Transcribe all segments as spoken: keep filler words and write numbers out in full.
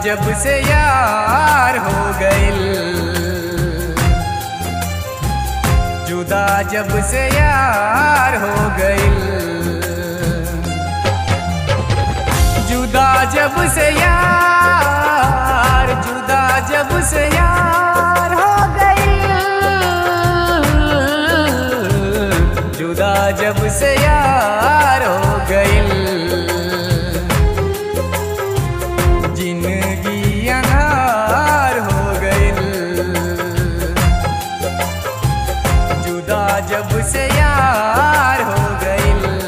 जब से यार हो गइल, जुदा जब से यार हो गइल, जुदा जब से यार, जुदा जब से यार हो गइल, जुदा जब से यार हो गइल, जिंदगी अनार हो गइल, जुदा जब से यार हो गइल।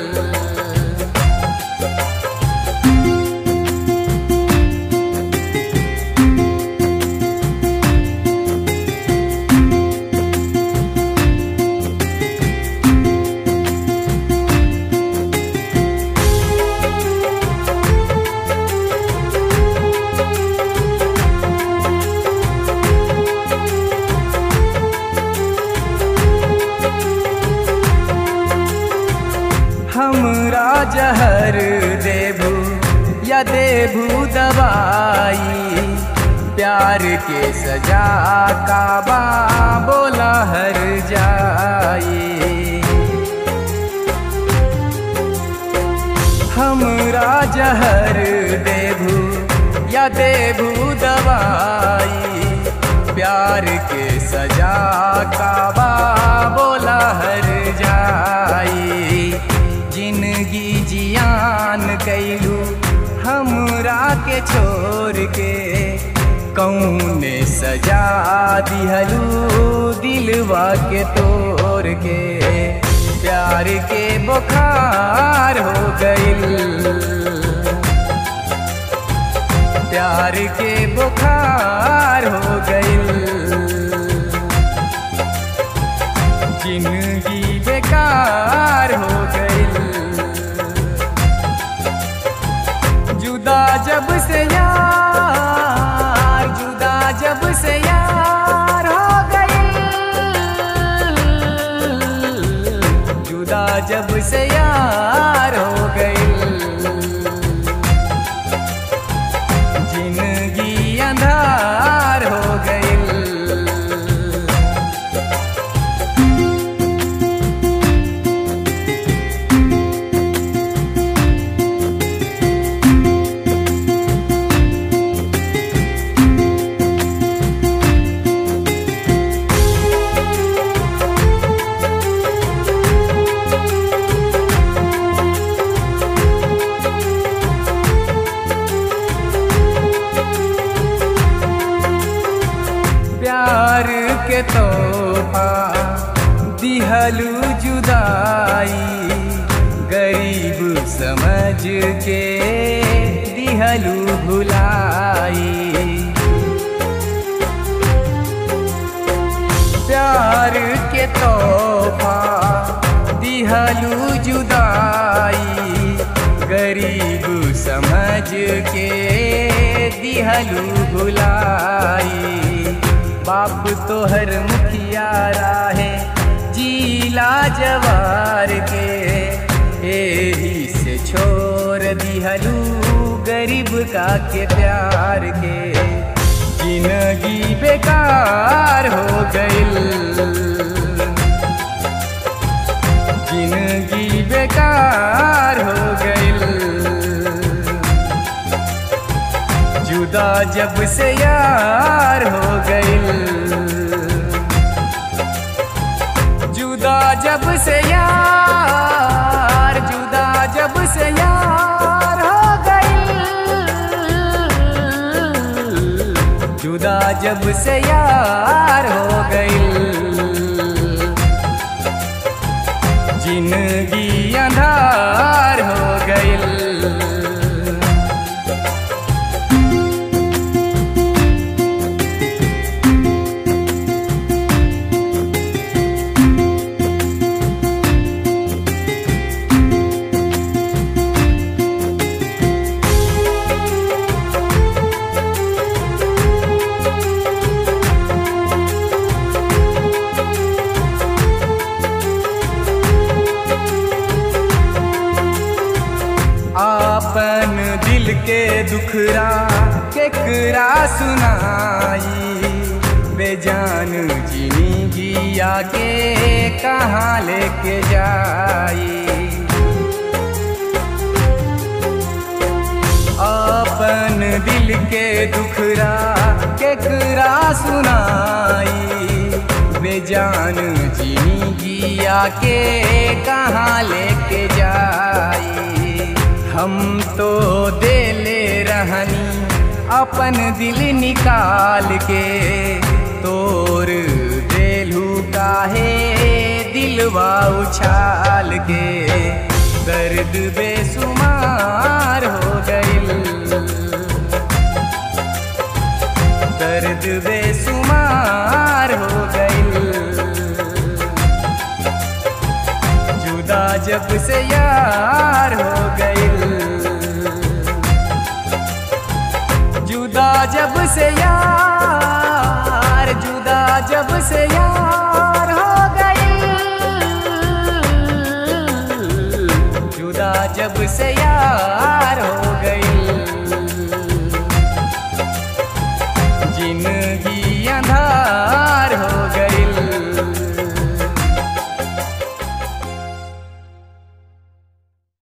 हमरा जहर देबू या देबू दवाई, प्यार के सजा का बा बोला हर जाई। हमरा जहर देबू या देबू दवाई, प्यार के सजा का बा बोला हर जाई। जिंदगी जियान कैलू हमरा के छोड़ के, कौने सजा दिहलू दिलवा के तोड़ के, प्यार के बुखार हो गइल, प्यार के बुखार हो गइल, जिंदगी बेकार हो गइल, जुदा जब से यार, जुदा जब से यार हो गइल, जुदा जब से यार हो गइल, जिंदगी अंधार हो गइल। प्यार के तोहफा दिहलू जुदाई, गरीब समझ के दिहलू भुलाई। प्यार के तोहफा दिहलू जुदाई, गरीब समझ के दिहलू भुलाई। बाप तोहर मुखिया राहे जीला जवार के, एही से छोड़ दिहलू गरीब का के प्यार के, जिंदगी बेकार हो गइल, जिंदगी बेकार हो गइल, जुदा जब से यार हो गइल, जुदा जब से यार, जुदा जब से यार हो गइल, जुदा जब से यार हो गइल, जिंदगी अंधार हो गइल। सुनाई, बेजान जिंदगिया के कहाँ लेके जाई। अपन दिल के दुखरा केकरा सुनाई, बेजान जिंदगिया के कहाँ लेके जाई। हम तो देले रहनी अपन दिल निकाल के, तोर देलू काहे दिलवा उछाल के। दर्द बेसुमार हो गइल, दर्द बेसुमार हो गइल। जुदा जब से यार हो गइल, जुदा जब से यार, जुदा जब से यार।